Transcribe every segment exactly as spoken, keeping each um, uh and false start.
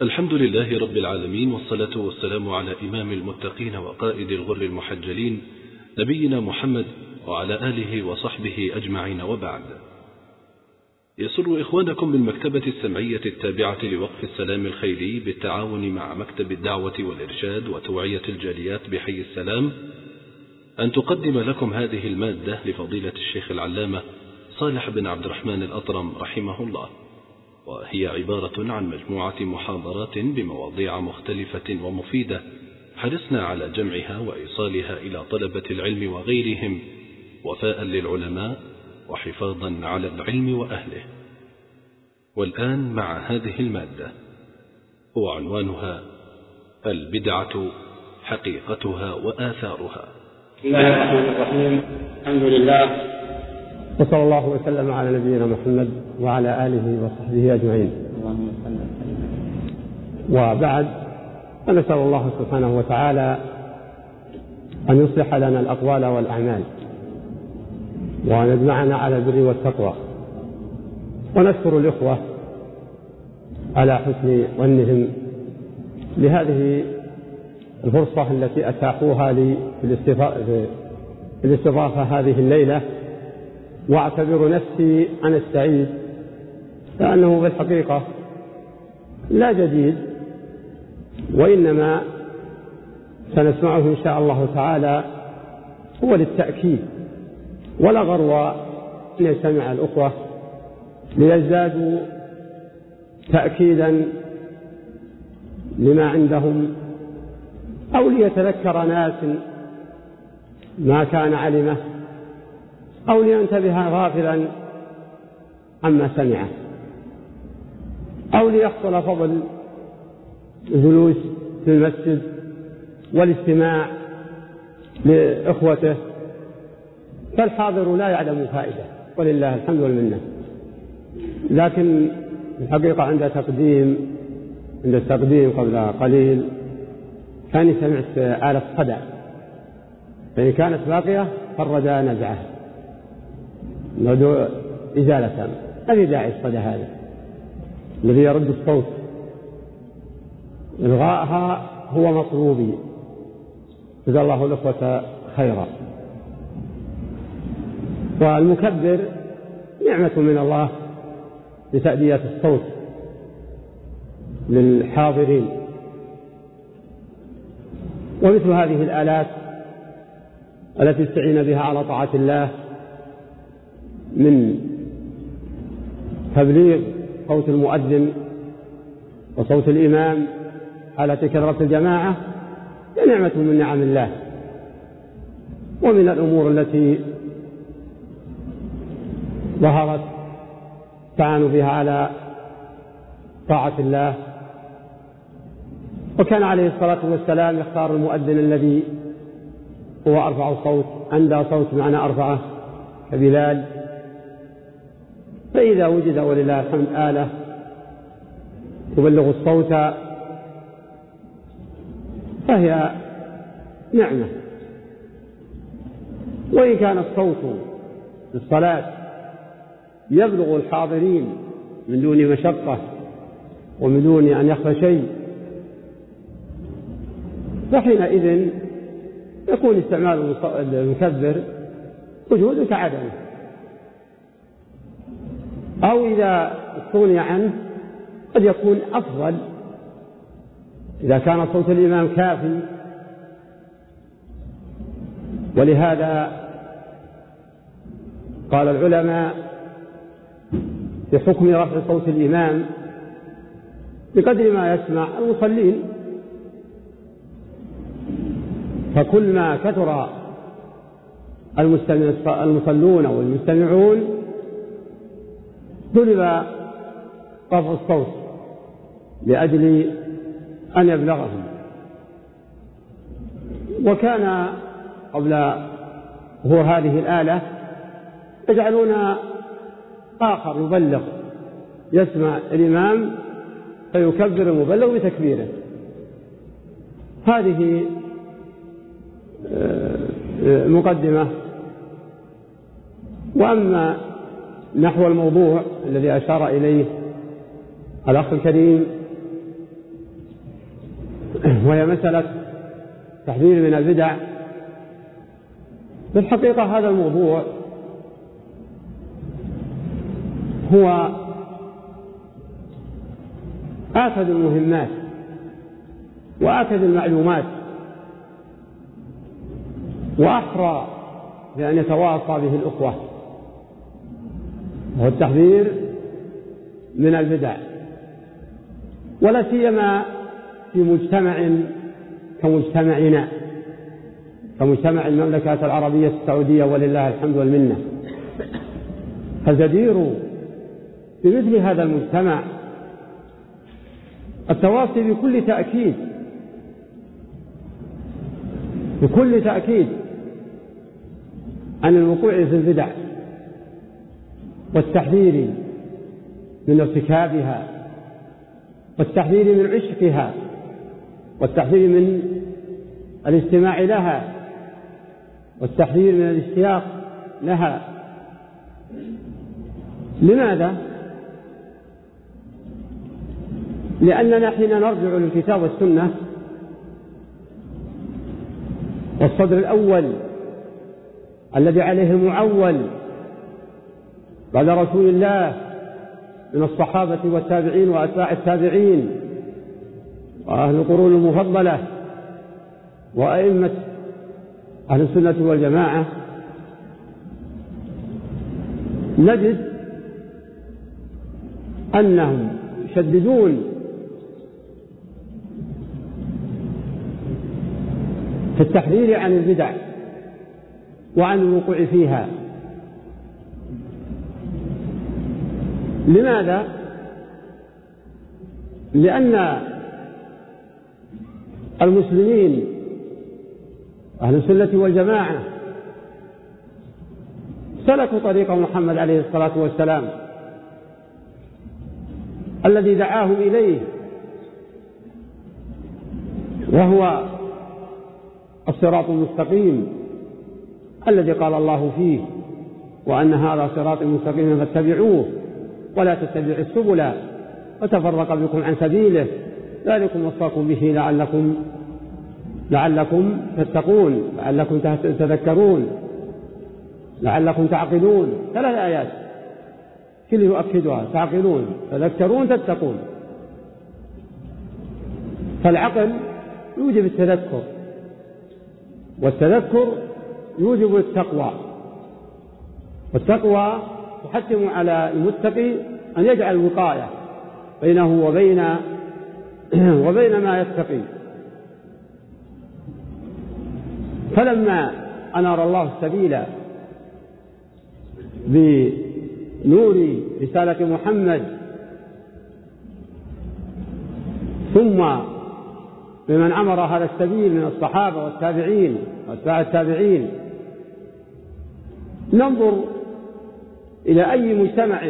الحمد لله رب العالمين، والصلاة والسلام على إمام المتقين وقائد الغر المحجلين نبينا محمد وعلى آله وصحبه أجمعين، وبعد. يسر إخوانكم بالمكتبة السمعية التابعة لوقف السلام الخيري بالتعاون مع مكتب الدعوة والإرشاد وتوعية الجاليات بحي السلام أن تقدم لكم هذه المادة لفضيلة الشيخ العلامة صالح بن عبد الرحمن الأطرم رحمه الله، وهي عبارة عن مجموعة محاضرات بمواضيع مختلفة ومفيدة حرصنا على جمعها وإيصالها إلى طلبة العلم وغيرهم وفاء للعلماء وحفاظا على العلم وأهله. والآن مع هذه المادة، هو عنوانها البدعة حقيقتها وآثارها. بسم الله الرحمن الرحيم. الحمد لله، وصلى الله وسلم على نبينا محمد وعلى آله وصحبه أجمعين. وبعد، فنسأل الله سبحانه وتعالى أن يصلح لنا الأقوال والأعمال وأن يجمعنا على البر والتقوى، ونشكر الإخوة على حسن ظنهم لهذه الفرصة التي أتاحوها لي في الاستضافة هذه الليلة، واعتبر نفسي أنا السعيد، لأنه في الحقيقة لا جديد، وإنما سنسمعه إن شاء الله تعالى هو للتأكيد، ولا غرو أن يستمع الأخوة ليزدادوا تأكيدا لما عندهم، أو ليتذكر ناس ما كان علمه، أو لينتبه غافلا عما سمعه، أو ليحصل فضل الجلوس في المسجد والاستماع لإخوته، فالحاضر لا يعلم فائدة، ولله الحمد والمنة. لكن الحقيقة عند تقديم عند التقديم قبل قليل كان سمعت آلة صدى، فإن كانت باقية فرد نزعه نودوا إزالة. هذه داعي الصدى هذا الذي يرد الصوت، إلغاءها هو مطلوبي، جزا الله الأخوة خيرا. والمكبر نعمة من الله لتأدية الصوت للحاضرين. ومثل هذه الآلات التي استعين بها على طاعة الله من تبليغ صوت المؤذن وصوت الإمام على كثرة الجماعة نعمة من نعم الله، ومن الأمور التي ظهرت تعان بها على طاعة الله. وكان عليه الصلاة والسلام يختار المؤذن الذي هو أرفع صوت، عنده صوت معنى أرفعه كبلال. فإذا وجد ولله الحمد آلة تبلغ الصوت فهي نعمة. وإن كان الصوت في الصلاة يبلغ الحاضرين من دون مشقة ومن دون أن يخفى شيء، فحينئذ يكون استعمال المكبر وجود كعدمه. أو إذا استغني عنه قد يكون أفضل إذا كان صوت الإمام كافي. ولهذا قال العلماء في حكم رفع صوت الإمام بقدر ما يسمع المصلين، فكل ما كثر المصلون والمستمعون طلب رفع الصوت لأجل أن يبلغهم. وكان قبل هو هذه الآلة يجعلون آخر يبلغ، يسمع الإمام فيكبر المبلغ بتكبيره. هذه مقدمة. وأما نحو الموضوع الذي أشار إليه الأخ الكريم وهي مسألة تحذير من البدع. بالحقيقة هذا الموضوع هو آكد المهمات وآكد المعلومات، وأحرى بأن يتواصى به الأخوة، وهو التحذير من البدع، ولا سيما في مجتمع كمجتمعنا، كمجتمع المملكة العربية السعودية ولله الحمد والمنة. فالجدير بمثل هذا المجتمع التواصي بكل تأكيد بكل تأكيد عن الوقوع في البدع والتحذير من ارتكابها والتحذير من عشقها والتحذير من الاستماع لها والتحذير من الاشتياق لها. لماذا؟ لأننا حين نرجع للكتاب والسنة والصدر الأول الذي عليه المعول بعد رسول الله من الصحابة والتابعين وأتباع التابعين وأهل القرون المفضلة وأئمة أهل السنة والجماعة، نجد أنهم يشددون في التحذير عن البدع وعن الوقوع فيها. لماذا؟ لأن المسلمين أهل السنة والجماعة سلكوا طريق محمد عليه الصلاة والسلام الذي دعاهم إليه، وهو الصراط المستقيم الذي قال الله فيه: وأن هذا صراط مستقيم فاتبعوه ولا تتبعوا السبل وتفرق بكم عن سبيله ذلكم وصاكم به لعلكم لعلكم تتقون لعلكم تذكرون لعلكم تعقلون. ثلاث آيات كل يؤكدها: تعقلون، تذكرون، تتقون. فالعقل يوجب التذكر، والتذكر يوجب التقوى، والتقوى تحتم على المتقي أن يجعل وقاية بينه وبين وبين ما يتقي. فلما أنار الله السبيل بنور رسالة محمد ثم بمن أمر هذا السبيل من الصحابة والتابعين وأتباع التابعين، ننظر إلى أي مجتمع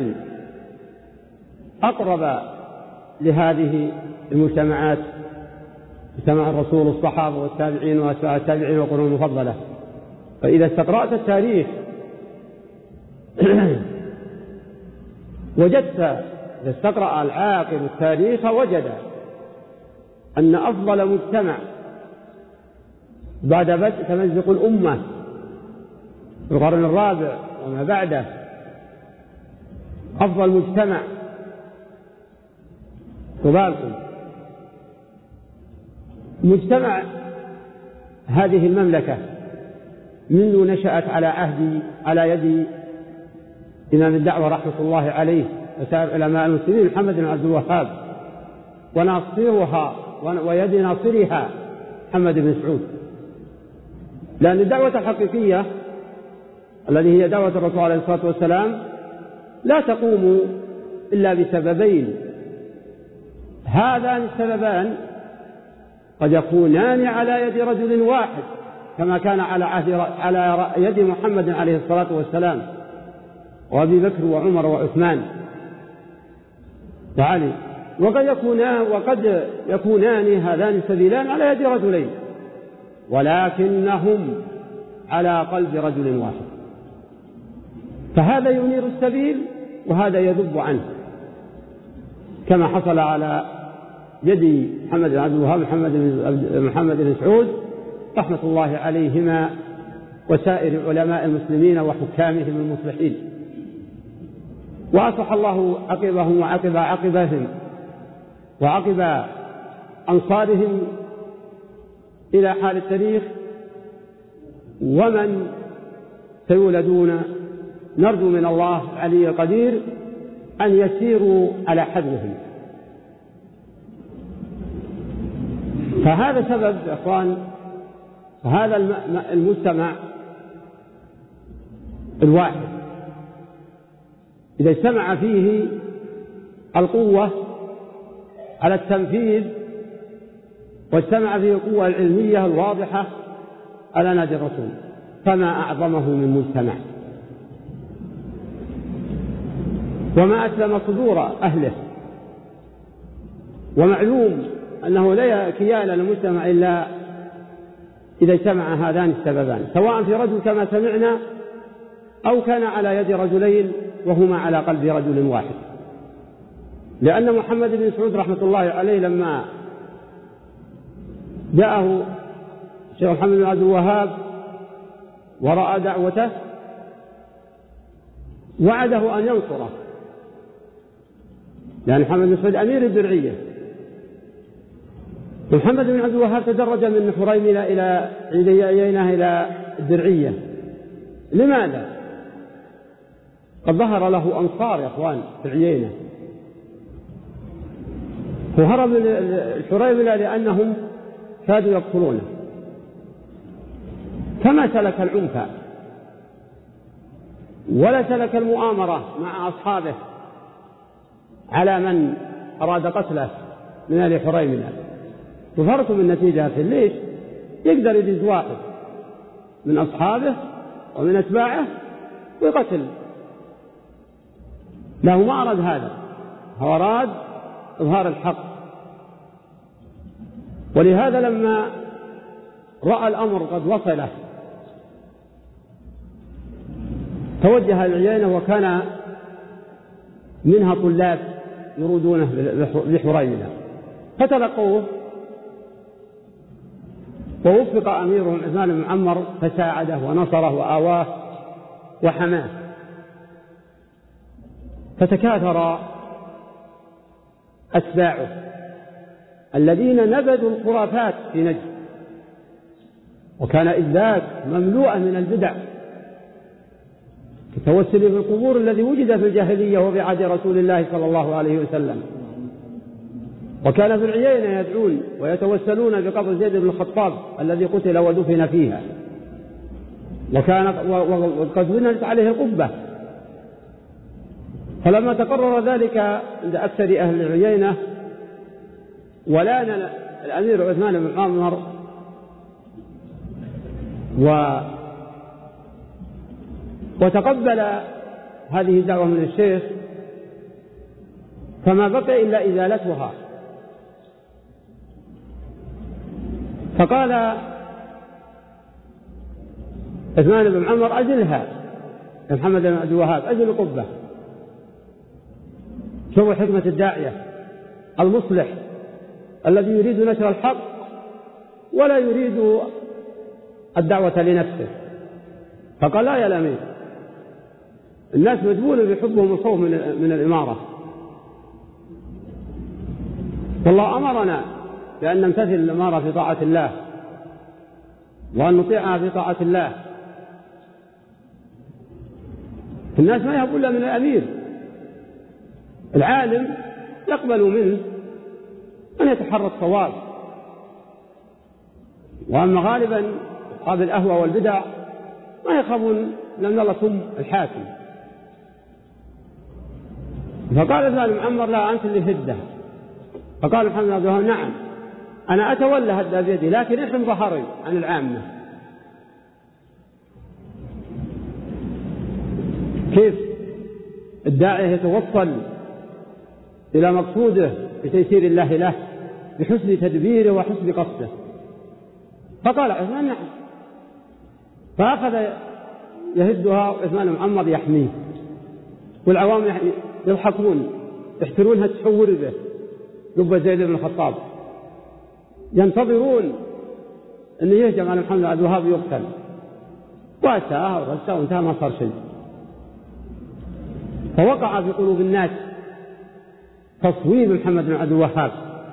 أقرب لهذه المجتمعات، مجتمع الرسول والصحابة والتابعين وأتباع التابعين والقرون المفضلة. فإذا استقرأت التاريخ وجدت، إذا استقرأ العاقل التاريخ وجد أن أفضل مجتمع بعد بدء تمزق الأمة في القرن الرابع وما بعده، أفضل مجتمع تبالكم مجتمع هذه المملكة منذ نشأت على عهد على يد إمام الدعوة رحمة الله عليه وسائر علماء المسلمين محمد بن عبد الوهاب، وناصرها ويد ناصرها محمد بن سعود. لأن الدعوة الحقيقية التي هي دعوة الرسول عليه الصلاة والسلام لا تقوم إلا بسببين. هذان السببان قد يكونان على يد رجل واحد كما كان على عهد على يد محمد عليه الصلاة والسلام وأبي بكر وعمر وعثمان وعلي، وقد يكونان وقد يكونان هذان السبيلان على يد رجلين، ولكنهم على قلب رجل واحد. فهذا ينير السبيل وهذا يذب عنه، كما حصل على يد محمد بن عبد الوهاب محمد محمد بن سعود رحمة الله عليهما وسائر علماء المسلمين وحكامهم المصلحين، وأصلح الله عقبهم وعقب عقبهم وعقب أنصارهم إلى حال التاريخ ومن سيولدون. نرجو من الله العلي القدير أن يسيروا على حذوهم. فهذا سبب يا إخوان، هذا المجتمع الواحد إذا اجتمع فيه القوة على التنفيذ واجتمع فيه القوة العلمية الواضحة على نادي الرسول، فما أعظمه من مجتمع، وما أسلم صدور أهله. ومعلوم أنه لا كيان للمجتمع إلا إذا اجتمع هذان السببان، سواء في رجل كما سمعنا أو كان على يد رجلين وهما على قلب رجل واحد. لأن محمد بن سعود رحمة الله عليه لما جاءه الشيخ محمد بن عبد الوهاب ورأى دعوته وعده أن ينصره، لأن محمد بن سعود أمير الدرعية، ومحمد بن عبد الوهاب تدرج من حريملة إلى عيينة إلى الدرعية. لماذا؟ قد ظهر له أنصار يا أخوان في عيينة، وهرب من الحريملة لأنهم كادوا يقتلونه، فما سلك العنف ولا سلك المؤامرة مع أصحابه على من أراد قتله من أهل حريملة. وفرتم النتيجة في ليش يقدر يجيز واحد من أصحابه ومن أتباعه ويقتل له، ما أراد هذا، هو أراد إظهار الحق. ولهذا لما رأى الأمر قد وصله توجه العيينة، وكان منها طلاب يرودونه لحريملة فتلقوه، ووفق أميرهم عثمان بن معمر فساعده ونصره وآواه وحماه، فتكاثر أتباعه الذين نبذوا الخرافات في نجد، وكان إذ ذاك مملوءا من البدع كالتوسل بالقبور الذي وجد في الجاهلية وبعهد رسول الله صلى الله عليه وسلم. وكان في العيينة يدعون ويتوسلون بقبر زيد بن الخطاب الذي قتل ودفن فيها، وكانت وقد بنيت عليه القبة. فلما تقرر ذلك عند أكثر أهل العيينة ولان الأمير عثمان بن معمر و وتقبل هذه الدعوة من الشيخ، فما بقي إلا إزالتها. فقال عثمان بن معمر أزلها يا محمد بن عبد الوهاب، أزل القبة. شوفوا حكمة الداعية المصلح الذي يريد نشر الحق ولا يريد الدعوة لنفسه. فقال لا يا الأمير، الناس مدبول بحبهم الخوف من, من الإمارة، والله أمرنا بأن نمتثل الإمارة في طاعة الله وأن نطيعها في طاعة الله. الناس ما يهبون من الأمير، العالم يقبل منه أن يتحرى الصواب، وأما غالبا أصحاب الأهوى والبدع ما يخافون لأن الله ثم الحاكم. فقال ابن معمر لا أنت اللي هده. فقال محمد بن عبد الوهاب نعم أنا أتولى هذا بيدي، لكن احم ظهري عن العامة. كيف الداعية يتوصل إلى مقصوده بتيسير الله له بحسن تدبيره وحسن قصده؟ فقال عثمان نعم، فأخذ يهدها عثمان بن معمر يحميه، والعوام يضحكون يحترونها تحور به، قبة زيد بن الخطاب ينتظرون أن يهجم على محمد بن عبد الوهاب يقتل، وأتاه وغساه وانتهى ما صار شيء. فوقع في قلوب الناس تصويب محمد بن عبد الوهاب.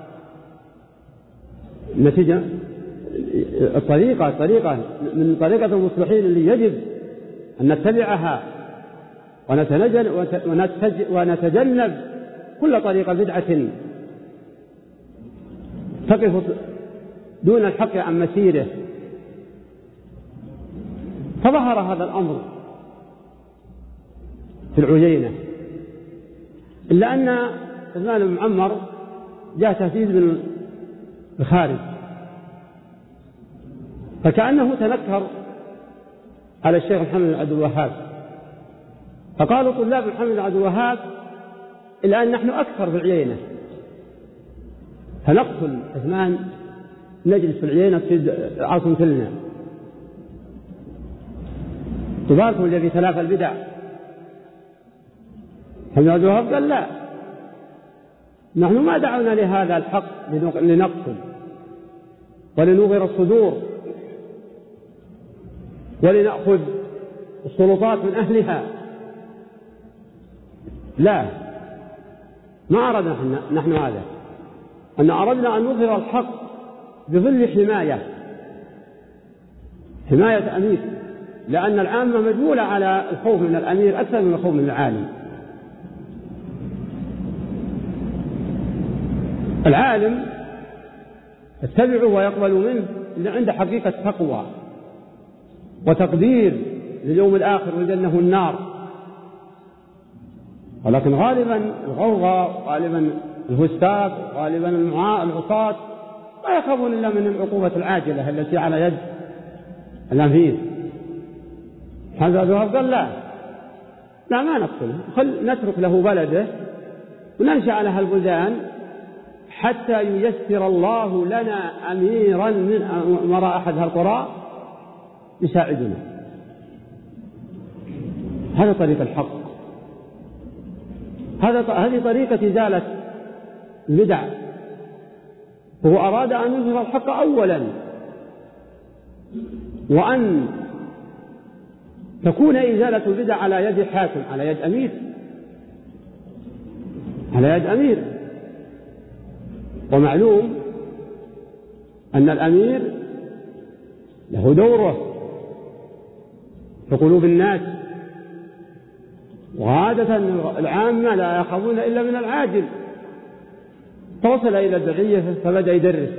النتيجة الطريقة طريقة من طريقة المصلحين اللي يجب أن نتبعها ونتجنب كل طريقة بدعة تقف دون الحق عن مسيره. فظهر هذا الأمر في العيينة، إلا أن عثمان بن معمر جاء تهديد من الخارج، فكأنه تنكر على الشيخ محمد بن عبد الوهاب، فقالوا طلاب محمد بن عبد الوهاب الآن نحن أكثر في العيينة، فنقتل عثمان نجلس في العيينة تصير عاصمة لنا، تباركم الذي تلافى البدع. محمد بن عبد الوهاب قال لا، نحن ما دعونا لهذا الحق لنقتل ولنوغر الصدور ولنأخذ السلطات من أهلها، لا، ما أردنا نحن هذا، أن أردنا أن نظهر الحق بظل حماية حماية أمير، لأن العامة مجبولة على الخوف من الأمير أكثر من الخوف من العالم. العالم اتبعه ويقبل منه اللي عنده حقيقة تقوى وتقدير لليوم الآخر والجنة النار، ولكن غالبا الغوغاء، غالبا الفساق، غالبا العصاة لا يخافون إلا من العقوبة العاجلة التي على يد الأمير. محمد بن عبد الوهاب قال لا لا ما نقتله، خل نترك له بلده وننشأ على هالبلدان حتى ييسر الله لنا أميرا من أمراء أحد هالقرى يساعدنا. هذا طريق الحق، هذا هذه طريقة إزالة البدع. هو أراد أن يظهر الحق أولا، وأن تكون إزالة البدع على يد حاكم، على يد أمير، على يد أمير. ومعلوم أن الأمير له دوره في قلوب الناس، وعادة العامة لا يخافون إلا من العاجل. توصل إلى الدعية فبدأ يدرس،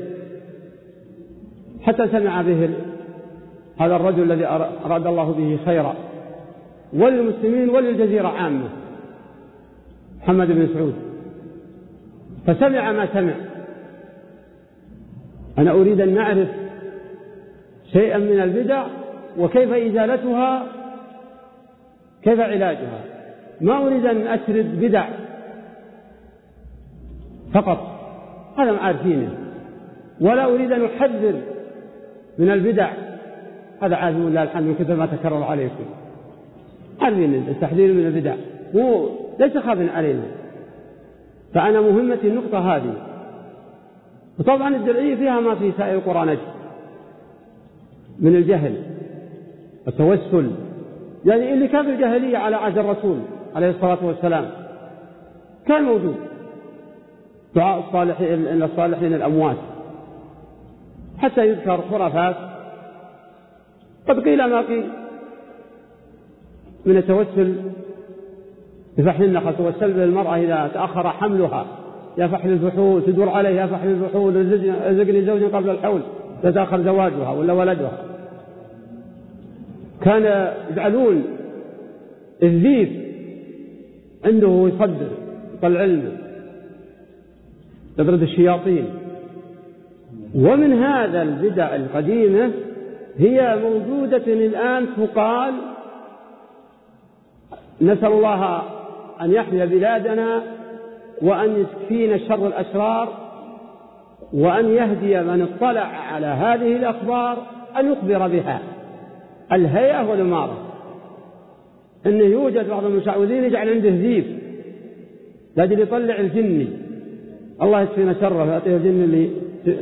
حتى سمع به هذا الرجل الذي أراد الله به خيرا وللمسلمين وللجزيرة عامة، محمد بن سعود، فسمع ما سمع. أنا أريد أن نعرف شيئا من البدع وكيف إزالتها، كيف علاجها. ما أريد أن أسرد بدع فقط، هذا ما عارفينه، ولا أريد أن أحذر من البدع، هذا عازم الله الحمد من كثر ما تكرر عليكم. عارفين التحذير من البدع مو ليس خافا علينا، فأنا مهمتي النقطة هذه. وطبعا الدرعية فيها ما في سائر القرى نجد من الجهل والتوسل، يعني اللي كان في الجاهلية على عهد الرسول عليه الصلاة والسلام كان موجود، دعاء الصالحين الصالحين الأموات، حتى يذكر خرافات قد قيل ما قيل من التوسل بفحل النخل، توسل بالمرأة إذا تأخر حملها، يا فحل الفحول تدور عليه، يا فحل الفحول رزقني زوج قبل الحول، تتأخر زواجها ولا ولدها. كان يجعلون الذيب عنده يصدر يطلع علمه تطرد الشياطين. ومن هذا البدع القديمة هي موجودة الآن، تقال نسأل الله أن يحمي بلادنا وأن يكفينا شر الأشرار، وأن يهدي من اطلع على هذه الأخبار أن يخبر بها. الهيئة والإمارة، أنه يوجد بعض المشعوذين يجعل عنده ذيب لأجل يطلع الجني الله يكفينا شره ويعطيه الجن اللي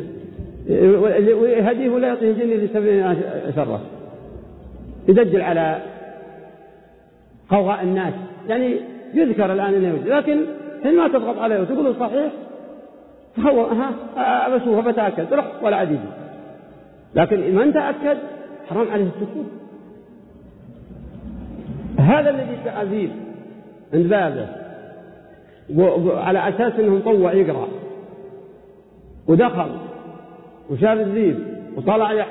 ويهديه ولا يعطيه الجن اللي يسبب شره، يدجل على قوغاء الناس. يعني يذكر الآن انه يوجد، لكن حين ما تضغط عليه وتقول صحيح هو ها بشوفه بتأكد روح ولا عديد، لكن من تأكد حرام عليه السكوت. هذا الذي تعذيب عند بابه على أساس أنه مطوع يقرأ ودخل وشاف الذيب وطلع يحكي،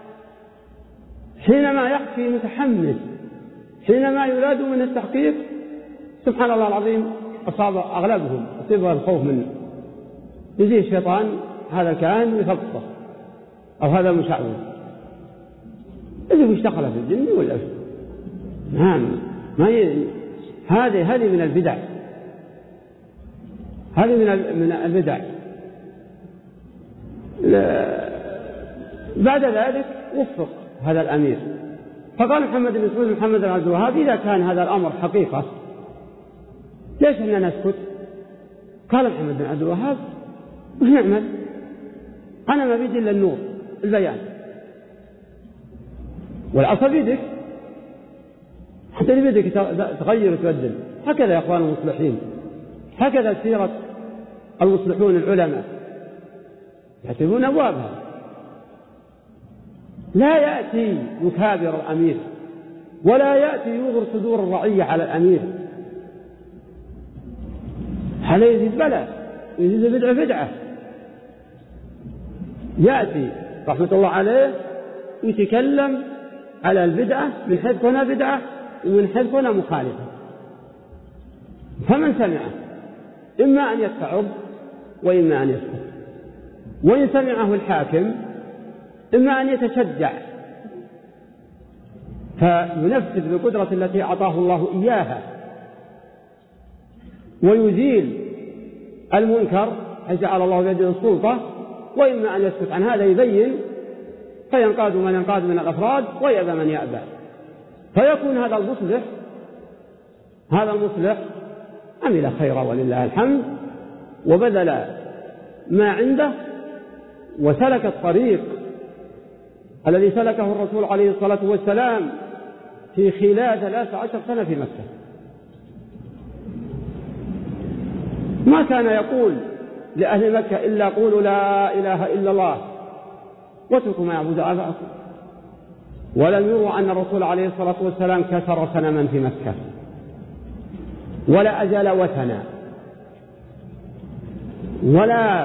حينما يحكي متحمس، حينما يراد من التحقيق سبحان الله العظيم أصاب أغلبهم أصيب الخوف منه، يجي الشيطان هذا كان يخبطه أو هذا مشعوذ إذا وش دخل في الجن ولا نعم ما ي... هذه هذه من البدع، هذه من من البدع. بعد ذلك وفق هذا الأمير فقال محمد بن سعود محمد بن عبد الوهاب إذا كان هذا الأمر حقيقة ليش إننا نسكت؟ قال محمد بن عبد الوهاب وش نعمل؟ أنا ما بيدي إلا النور البيان والعصا بيدك، حتى اللي بيدك تغير وتبدل. هكذا يا أخوان المصلحين، هكذا سيرة المصلحون العلماء يحسبون أبوابها. لا يأتي يكابر الأمير ولا يأتي يوغر صدور الرعية على الأمير، هذا يزيد بلاء يزيد بدعة بدعة. يأتي رحمة الله عليه يتكلم على البدعة من حيث كونها بدعة ومن حيث كونها مخالفة، فمن سمعه إما أن يتعظ وإما أن يسكت، وإن سمعه الحاكم إما أن يتشجع فينفذ بقدرة التي أعطاه الله إياها ويزيل المنكر حيث جعل الله بيده السلطة، وإما أن يسكت عن هذا يبين فينقاد من ينقاد من الأفراد ويأبى من يأبى، فيكون هذا المصلح هذا المصلح عمل خيرا ولله الحمد وبذل ما عنده وسلك الطريق الذي سلكه الرسول عليه الصلاة والسلام في خلال ثلاث عشر سنة في مكة. ما كان يقول لأهل مكة إلا قولوا لا إله إلا الله واتركوا ما يعبد آباءكم، ولم يروا أن الرسول عليه الصلاة والسلام كسر صنما في مكة ولا أزال وثنا ولا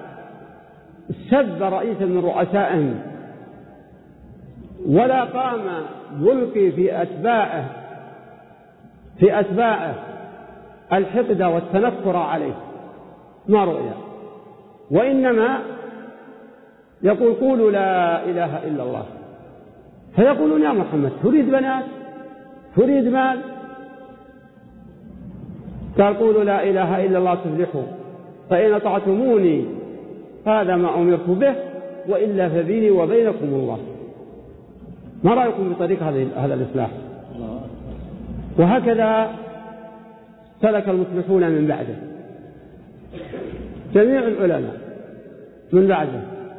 سب رئيسا من رؤسائهم ولا قام يلقي في أتباعه في أتباعه الحقد والتنكر عليه، ما رؤيا، وإنما يقول قولوا لا إله إلا الله، فيقولون يا محمد تريد بنات تريد مال؟ قال قولوا لا إله إلا الله تفلحوا فإن أطعتموني هذا ما أمرت به وإلا فبيني وبينكم الله. ما رأيكم بطريق هذا الإصلاح؟ وهكذا سلك المصلحون من بعده، جميع العلماء من بعده،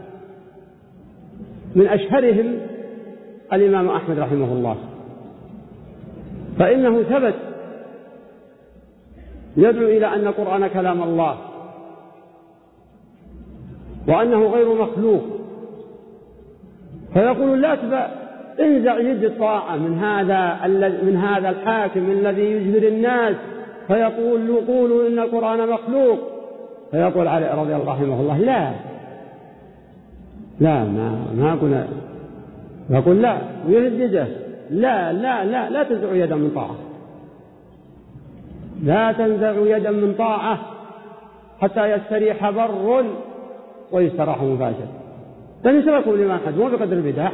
من أشهرهم الإمام أحمد رحمه الله، فإنه ثبت يدعو إلى أن القرآن كلام الله وأنه غير مخلوق، فيقول لا تبع انزع يد الطاعة من هذا من هذا الحاكم الذي يجبر الناس فيقول قولوا إن القرآن مخلوق، فيقول علي رضي الله عنه الله لا لا ما ما قلنا، يقول لا ويهدده لا لا لا لا تنزع يدا من طاعة، لا تنزع يدا من طاعة حتى يستريح بر ويستراح مفاجر. لن يشركوا لما أحد مو بقدر البدع،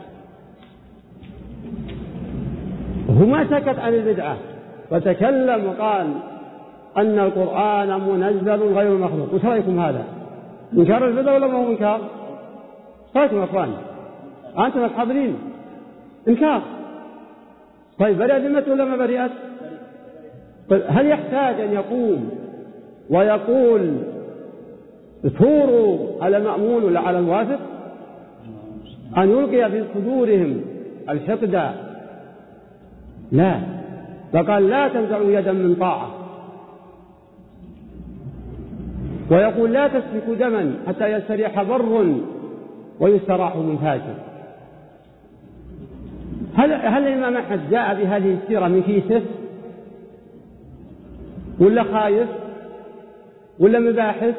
هو ما سكت عن البدعة وتكلم وقال أن القرآن منزل غير مخلوق. وش رأيكم هذا؟ منكر البدع ولا ما هو منكر؟ رأيكم أخوان أنتم الحاضرين إنكار. طيب برئت ذمته ولا ما برئت؟ طيب هل يحتاج أن يقوم ويقول ثوروا على المأمون ولا على الواثق أن يلقي في صدورهم الحقد، لا، فقال لا تنزعوا يدا من طاعة، ويقول لا تسفكوا دما حتى يستريح بر ويستراح من فاجر. هل هل الإمام أحمد جاء بهذه السيرة من كيسه ولا خايف ولا مباحث؟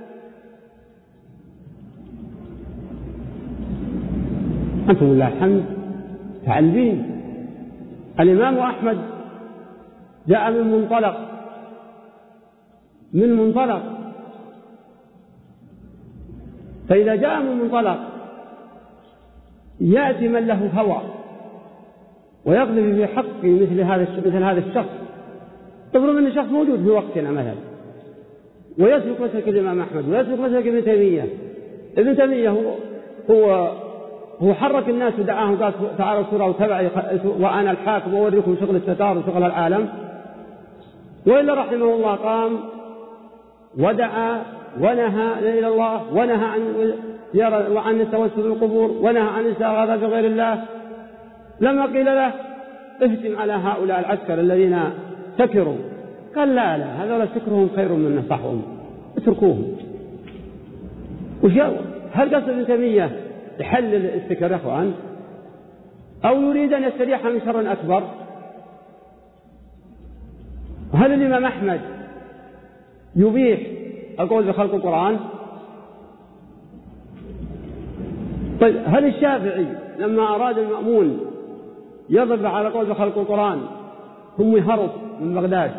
أنتم لله الحمد تعلمين. الإمام أحمد جاء من منطلق من منطلق فإذا جاء من منطلق يأتي من له هوى ويقذف في حق مثل هذا مثل هذا الشخص. تفرض أن الشخص موجود في وقتنا مثلا ويسلك مسلك الإمام أحمد ويسلك مسلك ابن تيمية. ابن تيمية هو هو هو حرك الناس ودعاهم قال تعالوا سورة وتبعي وأنا الحاكم وأوريكم شغل الستار وشغل العالم، وإلا رحمه الله قام ودعا ونهى إلى الله ونهى عن وعن التوسل بالقبور ونهى عن الاستغاثة بغير الله. لما قيل له اهجم على هؤلاء العسكر الذين سكروا قال لا لا هذول سكرهم خير من نصحهم اتركوهم. هل قصد ابن تيمية يحلل السكر يا أخوان أو يريد أن يستريح من شر أكبر؟ هل الإمام أحمد يبيح القول بخلق القرآن؟ طيب هل الشافعي لما أراد المأمون يضرب على قول بخلق القرآن ثم يهرب من بغداد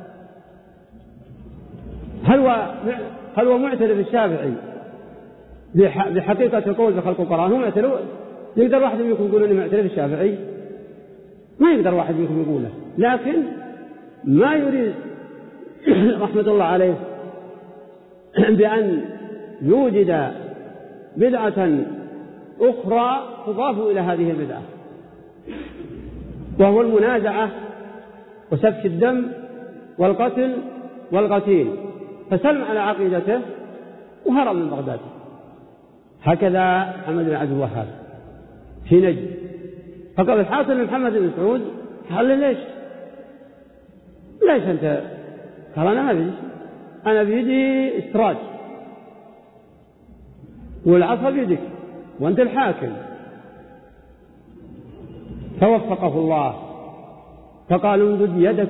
هل هو هل هو معترف الشافعي بحقيقة القول بخلق القرآن؟ هو معترف؟ يقدر واحد منكم يقول أنه معترف الشافعي؟ ما يقدر واحد منكم يقوله، لكن ما يريد رحمة الله عليه بأن يوجد بدعة أخرى تضاف إلى هذه البدعة، وهو المنازعة وسفك الدم والقتل والقتيل، فسلم على عقيدته وهرب من بغداد. هكذا محمد بن عبد الوهاب في نجد. فقال الحاصل محمد بن سعود قال ليش ليش أنت؟ قال أنا ما بيدي، أنا بيدي استراج والعصا بيدك وأنت الحاكم. فوفقه الله فقال انضد يدك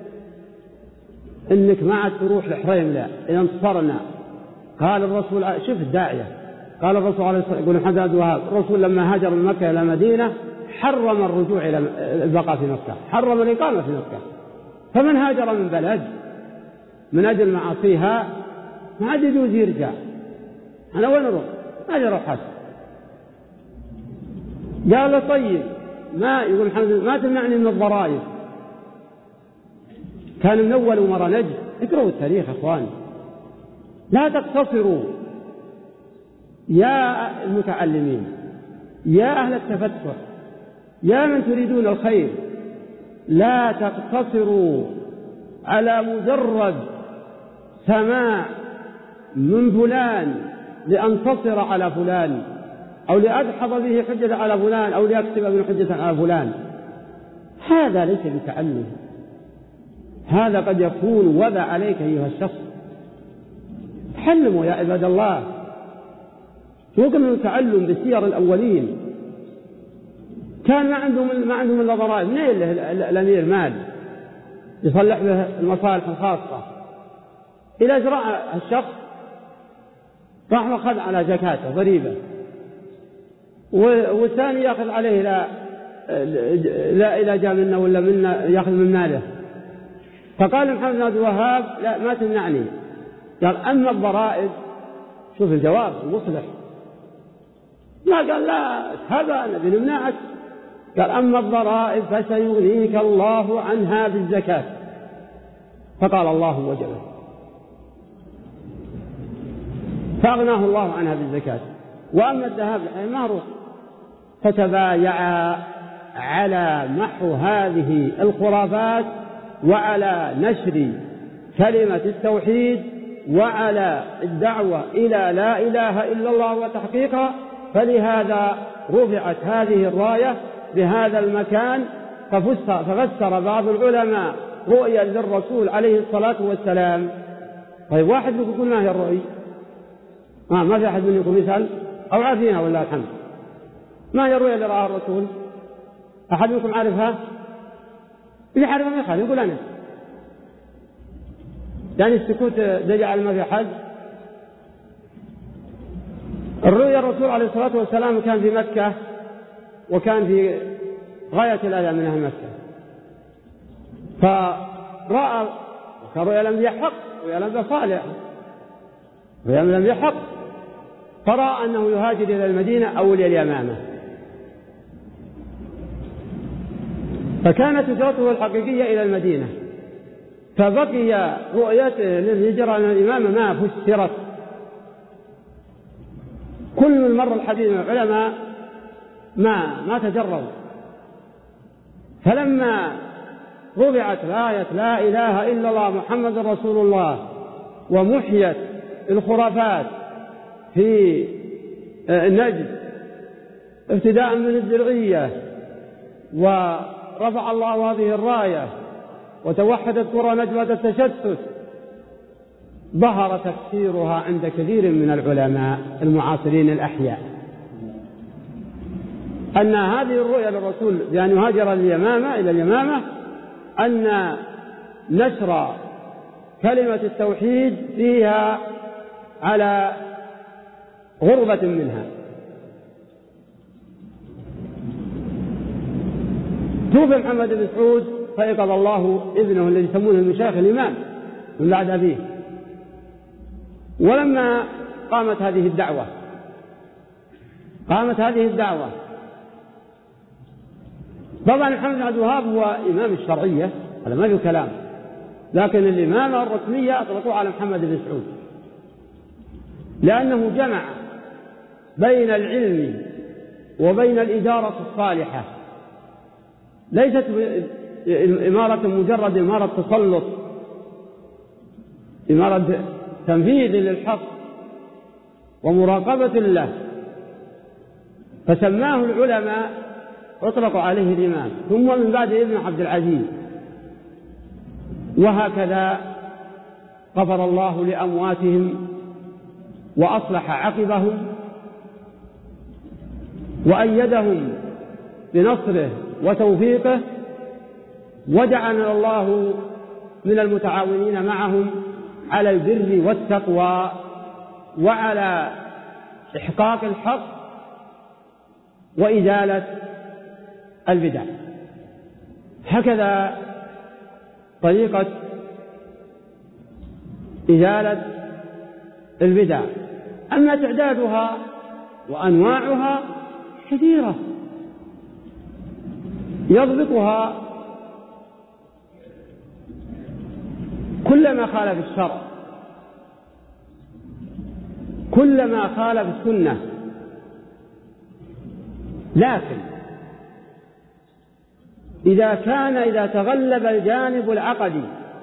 إنك ما عاد تروح الحريم لا إذا انتصرنا. قال الرسول شوف الداعية قال الرسول عليه الصلاة والسلام يقول محمد وهاب الرسول لما هاجر من مكة إلى مدينة حرم الرجوع إلى البقاء في مكة، حرم الإقامة في مكة. فمن هاجر من بلد من أجل معاصيها ما عاد يجوز يرجع. أنا وين أروح؟ ما أجي أروح حد. قال له طيب ما يقول محمد ما تمنعني من الضرائب. كان من أول مرة نجد. اقرأوا التاريخ أخوان، لا تقتصروا يا المتعلمين يا أهل التفتح يا من تريدون الخير، لا تقتصروا على مجرد سماع من فلان لأنتصر على فلان أو لأدحض به حجة على فلان أو لأكتب به حجة على فلان. هذا ليس بتعلم، هذا قد يكون وضع عليك أيها الشخص. تعلموا يا عباد الله، يمكن التعلم بسير الأولين. كان ما عندهم ما عندهم إلا ضرائب، من الأمير مال يصلح به المصالح الخاصة. إلى إجراء الشخص راح أخذ على زكاته ضريبة، والثاني يأخذ عليه لا لا إذا جاء منا ولا منا يأخذ من ماله. فقال محمد بن عبد الوهاب لا ما تمنعني. قال أما الضرائب، شوف الجواب المصلح، لا قال لا هذا أنا بنمنعك. قال أما الضرائب فسيغنيك الله عنها بالزكاة. فقال الله وجبه، فأغناه الله عنها بالزكاة. وأما الذهاب ما روح. فتبايعا على محو هذه الخرافات وعلى نشر كلمة التوحيد وعلى الدعوة إلى لا إله إلا الله وتحقيقها، فلهذا رفعت هذه الراية بهذا المكان. ففسر بعض العلماء رؤيا للرسول عليه الصلاة والسلام. طيب واحد منكم يقول ما هي الرؤيا؟ ما, ما في أحد منكم يسأل أو عارفينها ولا الحمد؟ ما هي الرؤيا اللي رآها الرسول؟ أحد منكم عارفها؟ اللي عارفها ما يخالف يقول أنا. يعني السكوت دجعل ما في حد. الرؤيا الرسول عليه الصلاة والسلام كان في مكة، وكان في غاية الأذى من أهل مكة، فرأى رؤيا الأنبياء حق، رؤيا الأنبياء صالح، رؤيا الأنبياء حق. فرأى أنه يهاجر إلى المدينة أو إلى اليمامة، فكانت هجرته الحقيقية إلى المدينة، فبقي رؤيته للهجرة إلى الإمامة ما فسرت. كل مرة الحديث من العلماء ما ما تجربوا. فلما رفعت راية لا إله إلا الله محمد رسول الله، ومحيت الخرافات في النجد ابتداء من الزرعية، ورفع الله هذه الراية وتوحدت قرى نجوى التشتت، ظهر تفسيرها عند كثير من العلماء المعاصرين الأحياء أن هذه الرؤيا للرسول بأن يهاجر اليمامة إلى اليمامة أن نشر كلمة التوحيد فيها على غربة منها. توفي محمد بن سعود فأيقظ الله ابنه الذي يسمونه المشايخ الإمام من بعد أبيه. ولما قامت هذه الدعوة قامت هذه الدعوة طبعا محمد بن عبد الوهاب هو إمام الشرعية، هذا ما في كلام، لكن الإمامة الرسمية أطلقوها على محمد بن سعود، لأنه جمع بين العلم وبين الإدارة الصالحة. ليست إمارة مجرد إمارة تسلط، إمارة تنفيذ للحق ومراقبة له. فسماه العلماء أطلقوا عليه الإمام، ثم من بعد ابن عبد العزيز، وهكذا غفر الله لأمواتهم وأصلح عقبهم وأيدهم بنصره وتوفيقه، وجعلنا الله من المتعاونين معهم على البر والتقوى وعلى إحقاق الحق وإزالة البدع. هكذا طريقة إزالة البدع. أما تعدادها وأنواعها كثيرة يضبطها كلما خالف الشرع، كلما خالف السنة. لكن إذا كان إذا تغلب الجانب العقدي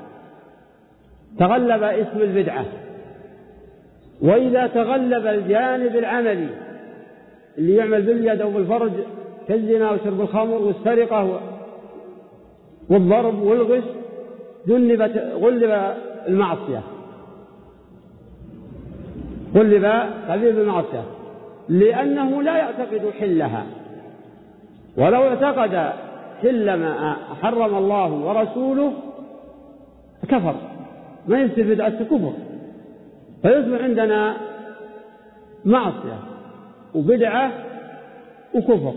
تغلب اسم البدعة، وإذا تغلب الجانب العملي اللي يعمل باليد أو بالفرج كالزنا وشرب الخمر والسرقة والضرب والغش، جنبت غلب المعصية، غلب قليل المعصية، لأنه لا يعتقد حلها. ولو اعتقد حل ما حرم الله ورسوله كفر، ما يصير بدعة كفر، فيصبح عندنا معصية وبدعة وكفر.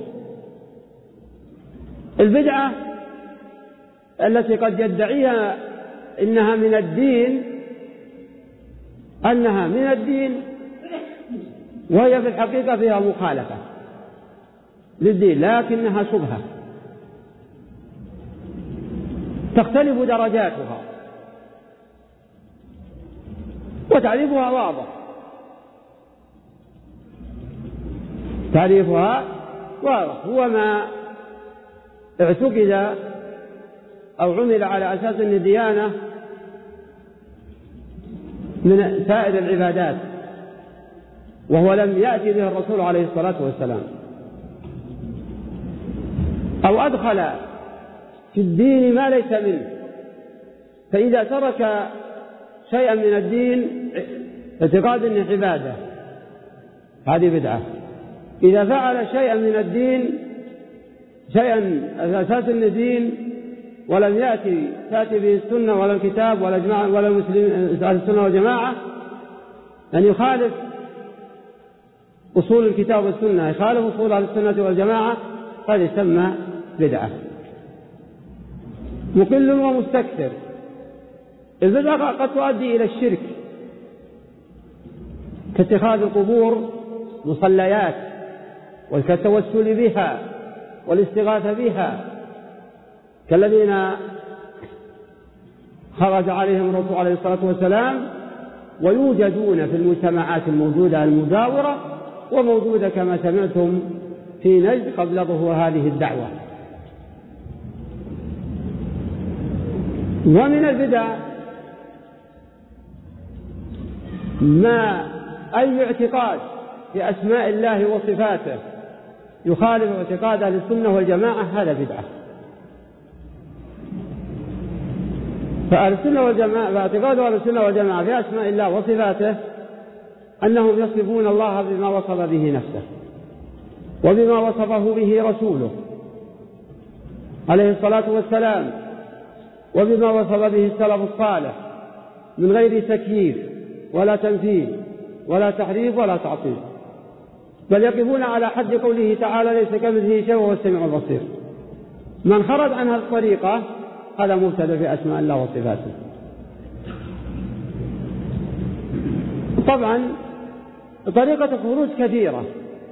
البدعة التي قد يدعيها إنها من الدين أنها من الدين وهي في الحقيقة فيها مخالفة للدين، لكنها شبهة تختلف درجاتها وتعريفها واضح، تعريفها واضح، هو ما اعتقد أو عمل على أساس أن الديانة من سائر العبادات، وهو لم يأتي به الرسول عليه الصلاة والسلام، أو أدخل في الدين ما ليس منه. فإذا ترك شيئا من الدين اعتقاد أنه عبادة هذه بدعة. إذا فعل شيئا من الدين شيئا أساس من الدين ولم يأتي تأتي به السنة ولا الكتاب ولا جماعة ولا المسلمين أهل السنة والجماعة، أن يخالف أصول الكتاب والسنة، يخالف أصول أهل السنة والجماعة، قد يسمى بدعة. مقل ومستكثر. البدعة قد تؤدي إلى الشرك كاتخاذ القبور مصليات والتوسل بها والاستغاثة بها، كالذين خرج عليهم الرسول عليه الصلاة والسلام ويوجدون في المجتمعات الموجودة المجاورة وموجودة كما سمعتم في نجد قبل ظهور هذه الدعوة. ومن البدع ما أي اعتقاد في أسماء الله وصفاته يخالف اعتقاد أهل السنة والجماعة، هذا بدعة. فأهل السنة والجماعة فاعتقاد أهل السنة والجماعة في أسماء الله وصفاته أنهم يصفون الله بما وصف به نفسه وبما وصفه به رسوله عليه الصلاة والسلام وبما وصف به السلف الصالح من غير تكييف ولا تمثيل ولا تحريف ولا تعطيل، بل يقفون على حد قوله تعالى ليس كمثله شيء وهو السميع البصير. من خرج عن هذه الطريقة هذا مبتدع في أسماء الله وصفاته. طبعا طريقة الخروج كثيرة،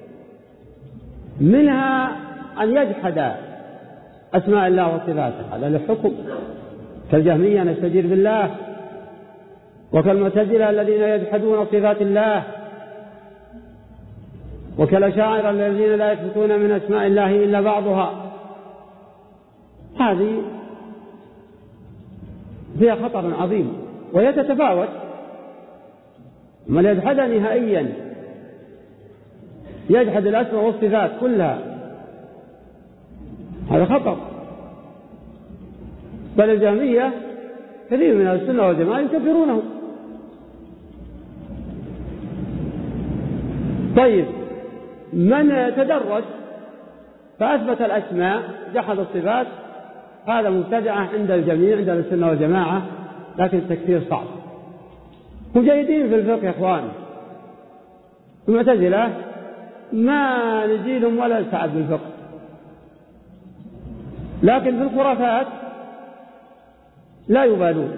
منها أن يجحد أسماء الله وصفاته، هذا الحكم كالجهمية نستجير بالله، وكالمعتزلة الذين يجحدون صفات الله، وكالأشاعرة الذين لا يثبتون من أسماء الله إلا بعضها. هذه فيها خطر عظيم وهي تتفاوت، من يجحدها نهائيا يجحد الأسماء والصفات كلها، هذا خطر. بل الجهمية كثير من السنة والجماعة يكفرونه. طيب من تدرج فأثبت الأسماء جحد الصفات هذا مبتدعة عند الجميع عند السنة والجماعة، لكن التكفير صعب. هم جيدين في الفقه يا إخوان، المعتزلة ما نجيلهم ولا نساعد بالفقه، لكن في الخرافات لا يبالون،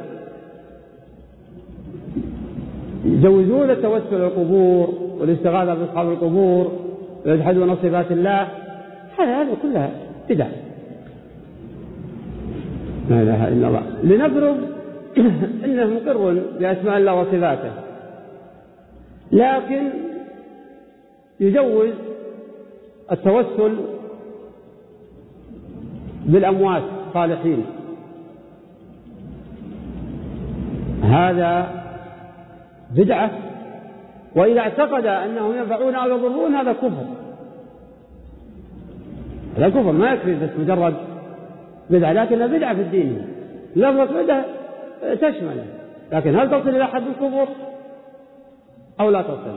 يجوزون التوسل القبور والاستغاثة بأصحاب القبور ويجحدون صفات الله، هذا هذا كلها بدع. لا إله إلا الله. لنفرض إنه مقر بأسماء الله وصفاته، لكن يجوز التوسل بالأموات الصالحين، هذا بدعة. وإذا اعتقد أنهم ينفعون أو يضرون هذا كفر، هذا كفر ما يكفي بس مجرد بدعة، لكن بدعة في الدين. لفظة بدعة تشمل، لكن هل تصل إلى حد الكفر أو لا تصل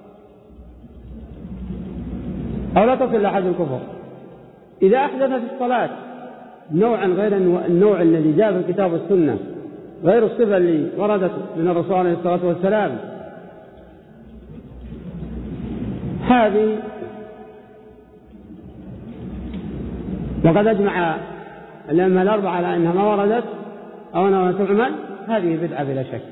أو لا تصل إلى حد الكفر؟ إذا أحدث في الصلاة نوعا غير النوع الذي جاء في الكتاب والسنة، غير الصفة اللي وردت من الرسول عليه الصلاة والسلام، هذه وقد أجمع الأئمة الأربعة على أنها ما وردت أو أنها تعمل، هذه بدعة بلا شك.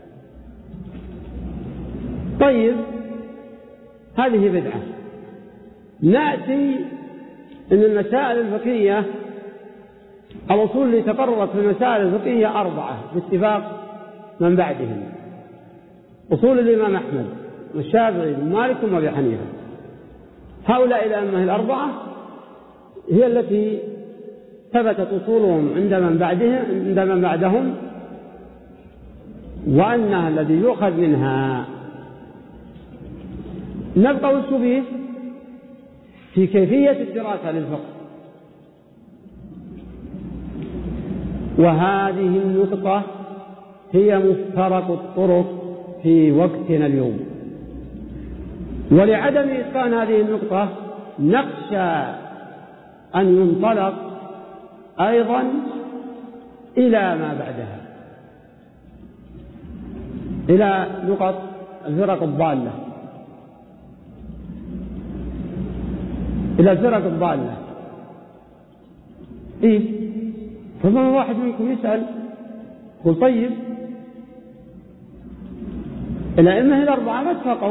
طيب هذه بدعة. نأتي أن المسائل الفقهية الأصول اللي تقررت في المسائل الفقهية أربعة باتفاق من بعدهم، أصول الإمام أحمد والشافعي ومالك وأبي حنيفة. هؤلاء الأئمة الأربعة هي التي ثبتت أصولهم عند من بعدهم عند من بعدهم وأنها الذي يؤخذ منها. نبقى السبيل في كيفية الدراسة للفقه، وهذه النقطة هي مفترق الطرق في وقتنا اليوم. ولعدم إتقان هذه النقطة نخشى أن ينطلق أيضا إلى ما بعدها، إلى نقط الفرق الضالة، إلى الفرق الضالة. إيه؟ فما واحد منكم يسأل قل طيب الأئمة الأربعة ما اتفقوا،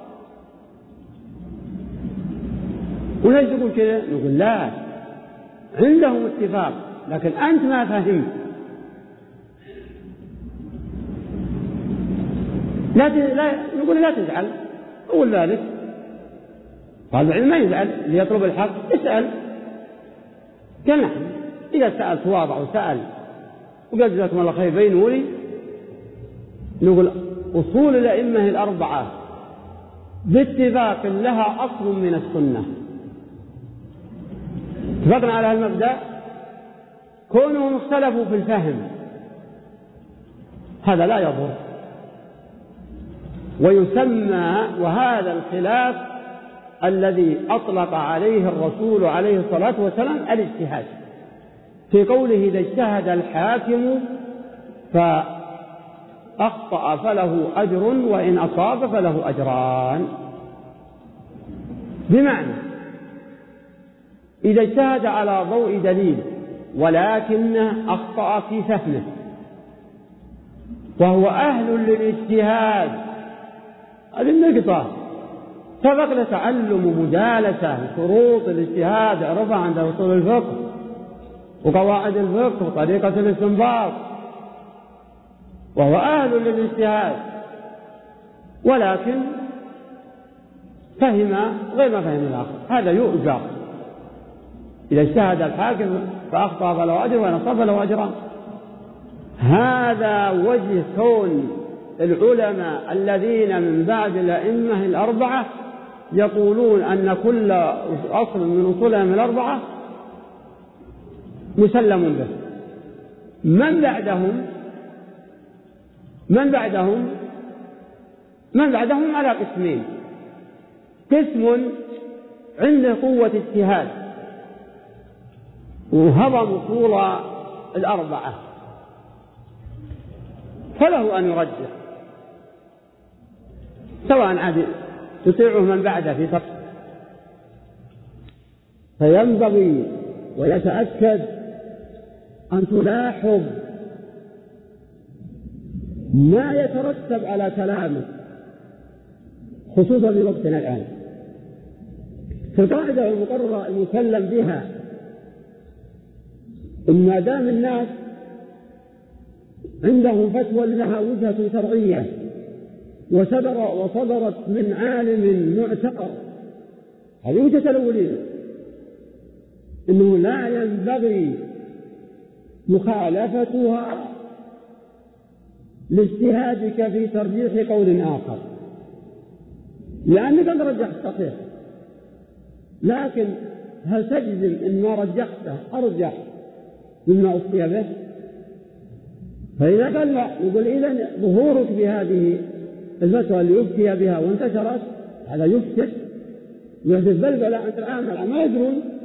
وليش يقول كذا؟ نقول لا، عندهم اتفاق لكن أنت ما فهمت. لا, لا نقول لا تزعل، أقول ذلك طالب العلم ما يزعل، اللي يطلب الحق اسأل. قال نحن إذا سأل تواضع وسأل وقال جزاكم الله خير بينوا لي، نقول أصول الأئمة الأربعة باتفاق لها أصل من السنة، اتفقنا على المبدأ. كونهم اختلفوا في الفهم هذا لا يضر، ويسمى وهذا الخلاف الذي أطلق عليه الرسول عليه الصلاة والسلام الاجتهاد، في قوله إذا اجتهد الحاكم فأخطأ فله أجر وإن أصاب فله أجران. بمعنى إذا اجتهد على ضوء دليل ولكنه أخطأ في فهمه وهو أهل للاجتهاد، هذه النقطة سبق لتعلم ومجالسة شروط الاجتهاد عرفها عند أصول الفقه وقواعد الفقه وطريقة الاستنباط، وهو أهل للاجتهاد ولكن فهم غير ما فهم الآخر، هذا يؤجر. إذا اجتهد الحاكم فأخطأ فله أجر وإن أصاب فله أجران. هذا وجه كون العلماء الذين من بعد الأئمة الأربعة يقولون أن كل أصل من أصولهم الأربعة مسلم به. من بعدهم من بعدهم من بعدهم على قسمين: قسم عنده قوة اجتهاد وهضم أصول الأربعة فله أن يرجح، سواء عاد يطيعه من بعده في تفصيل. فينبغي ويتأكد أن تلاحظ ما يترتب على كلامه، خصوصا في وقتنا الآن. في القاعدة المقررة المسلم بها إن ما دام الناس عندهم فتوى لها وجهة شرعية وصدر وصدرت من عالم معتبر، هذه وجهة الأولية، إنه لا ينبغي مخالفتها لاجتهادك في ترجيح قول آخر، لأنك قد رجحت صحيح، لكن هل تجزم إن ما رجحته أرجح مما أفتي به؟ فإذا قال لا، نقول إذن ظهورك بهذه الفتوى اللي أفتي بها وانتشرت هذا يفتح ويحدث بلبلة عند العامة ما يدرون